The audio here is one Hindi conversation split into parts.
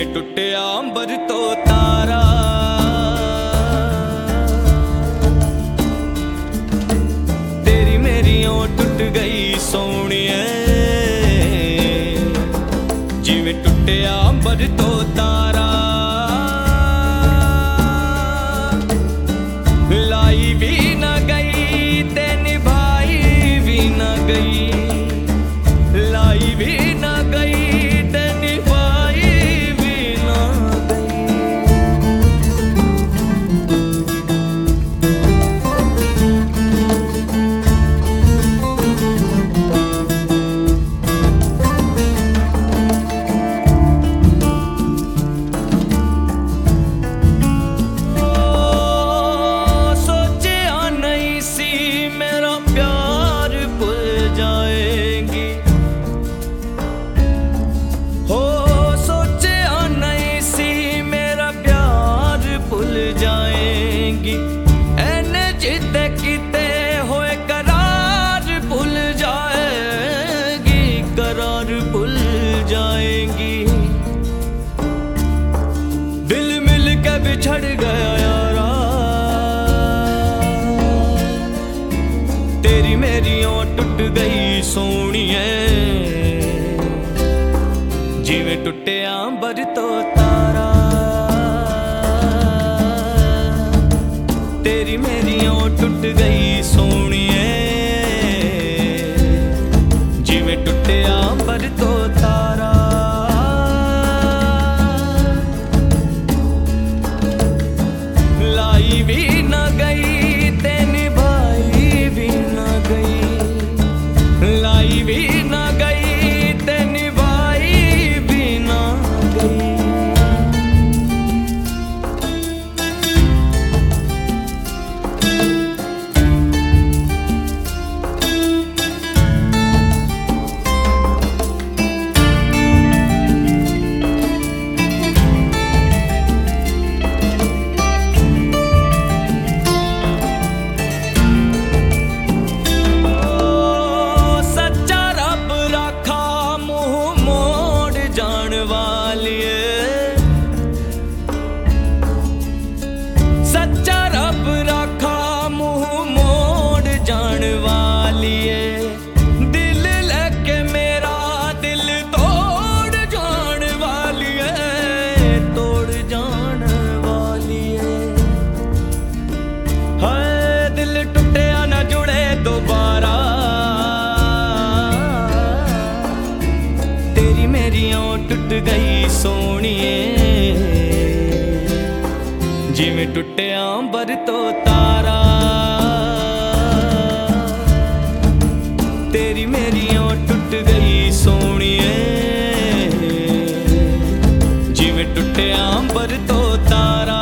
ਜਿਵੇਂ ਟੁੱਟਿਆ ਅੰਬਰ ਤੋਂ ਤਾਰਾ। ਤੇਰੀ ਮੇਰੀ ਓ ਟੁੱਟ ਗਈ ਸੋਹਣੀਏ, ਜਿਵੇਂ ਟੁੱਟਿਆ ਅੰਬਰ ਤੋਂ ਤਾਰਾ। लाई भी न गई ते निभाई भी न गई, लाई भी न गई ते निभाई भी न गई। दिल मिल के बिछड़ गया यारा, तेरी मेरी ओ टुट गई सोहणीए, जिवें टुटिया अंबर तो तारा। तेरी मेरी ओ टुट गई सोहणीए, जिवें टुटिया अंबर तो तारा। लाई भी न गई ते निभाई भी न गई, लाई भी न गई ते निभाई भी न गई। सच्चा रब राखा मुंह मोड़ जान वालिए, दिल लेके मेरा दिल तोड़ जान वालिए, तोड़ जान वालिए। हाय दिल टूटिया ना जुड़े दोबारा, तेरी मेरी ओ टूट गई सोहणीए, जिवें टुटिया अंबर तो तारा। तेरी मेरी ओ टुट गई सोहणीए, जिवें टुटिया अंबर तो तारा।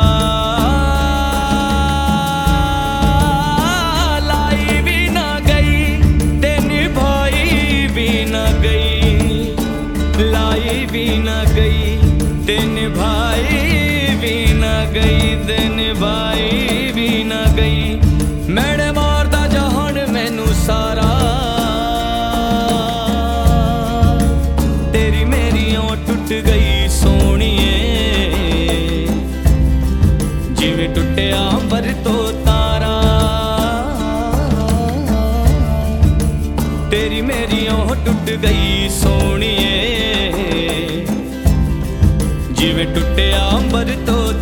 लाई भी न गई ते निभाई भी न गई, लाई भी न गई ते निभाई भी न गई, ते निभाई भी न गई। मैंने मारदा जहान मैनू सारा, तेरी मेरी ओ टुट गई सोहणीए, जिवें टुटिया अंबर तो तारा। तेरी मेरी ओ टुट गई सोहणीए, जिवें टुटिया अंबर तो